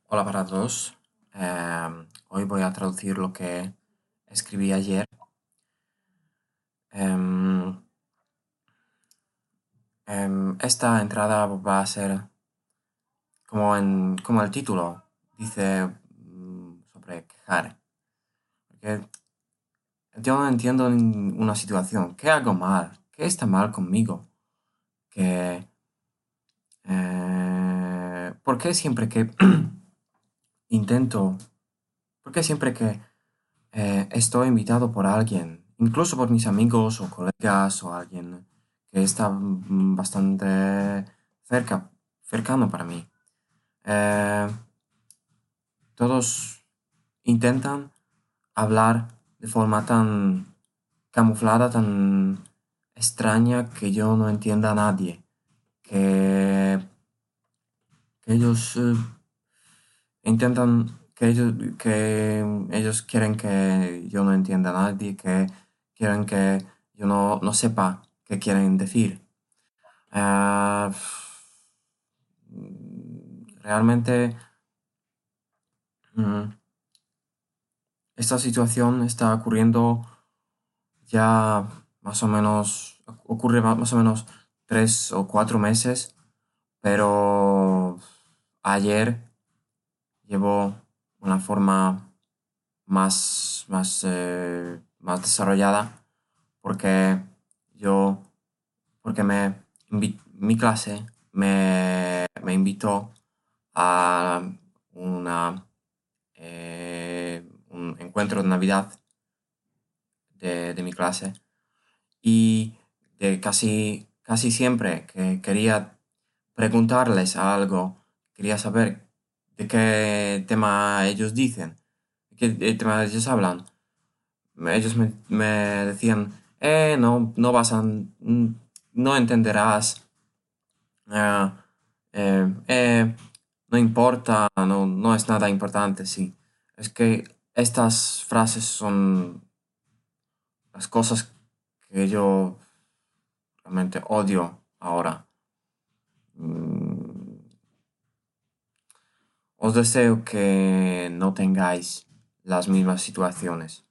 Hola para todos. Hoy voy a traducir lo que escribí ayer. Em, Esta entrada va a ser como el título dice sobre quejar. Porque yo no entiendo una situación. ¿Qué hago mal? ¿Qué está mal conmigo? Que, ¿Por qué siempre que intento, por qué siempre que estoy invitado por alguien, incluso por mis amigos o colegas o alguien que está bastante cercano para mí. Eh, Todos intentan hablar de forma tan camuflada, tan extraña que yo no entienda a nadie. Que, que ellos intentan, que ellos quieren que yo no entienda a nadie, que quieren que yo no sepa qué quieren decir. Ah, Realmente mm, esta situación está ocurriendo ya más o menos, ocurre más o menos 3 o 4 meses, pero ayer llevó una forma más desarrollada porque yo, porque mi clase me invitó a un encuentro de Navidad de mi clase y de casi siempre que quería preguntarles algo, quería saber de qué tema ellos dicen, de qué tema ellos hablan. Ellos me decían, no vas a, no entenderás, eh, no importa, no es nada importante, sí. Es que estas frases son las cosas que yo realmente odio ahora. Mm, Os deseo que no tengáis las mismas situaciones.